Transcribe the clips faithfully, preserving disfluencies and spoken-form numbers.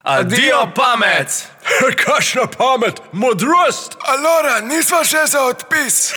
Adijo pamet! Kakšna pamet, modrost! Alora, nisva še za odpis.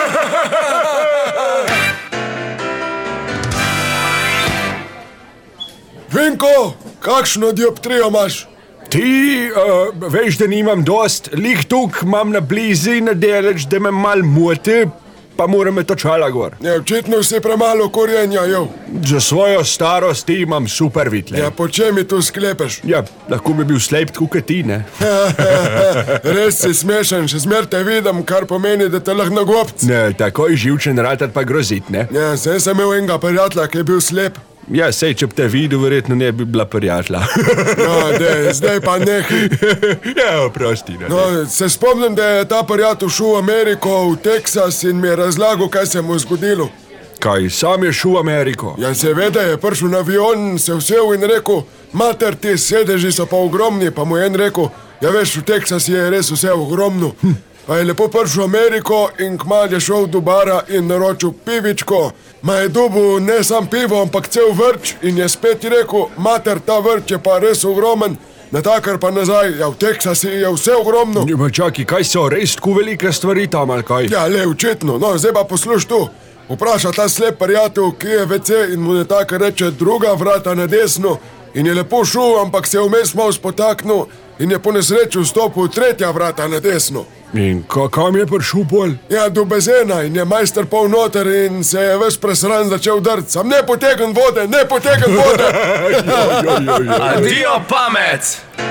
Vinko, kakšno dioptrijo imaš? Ti, uh, veš, da nimam dost, lih tuk imam na blizi nadeleč, da me mal moti, pa moram me točala gor. Ja, očitno si premalo korjenja, jo. Za svojo starost ti imam super vitle. Ja, po čem mi tu sklepeš? Ja, lahko bi bil slep tako kot ti, ne? Res si smešen, še zmer te vidim, kar pomeni, da te lahko nagobc. Ne, takoj živčen ratat pa grozit, ne? Ja, sem sem imel enega prijatelja, ki je bil slep. Ja, sej, če bi te videl, verjetno ne bi bila prijatelja. No, dej, zdaj pa nehi. Ja, oprosti, ne. No, se spomnim, da je ta prijatelj šel v Ameriko, v Teksas in mi je razlagal, kaj se mu je zgodilo. Kaj, sam je šel v Ameriko? Ja, seveda je prišel na avion, se vsel in rekel, mater, ti sedeži so pa ogromni, pa mu je en rekel, ja veš, v Teksas je res vse ogromno. Hm. Pa je lepo prišel v Ameriko in kmalu je šel do bara in naročil pivičko. Ma je dobil ne sam pivo, ampak cel vrč in je spet rekel, mater, ta vrč je pa res ogromen. Natakar pa nazaj, ja v Teksasi je vse ogromno. Ja, pa čaki, kaj so res tako velike stvari tam ali kaj? Ja, le, očitno, no, zdaj pa posluš tu. Vpraša ta slep prijatelj, ki je ve ce in mu natakar reče druga vrata na desno in je lepo šel, ampak se je vmes malo spotaknil in je po nesreči vstopil v tretja vrata na desno. In kam je prišel bolj? Ja, do bazena in je majster pol noter in se je ves presran začel drti. Sam ne potegn vode, ne potegn vode! Adijo pamet!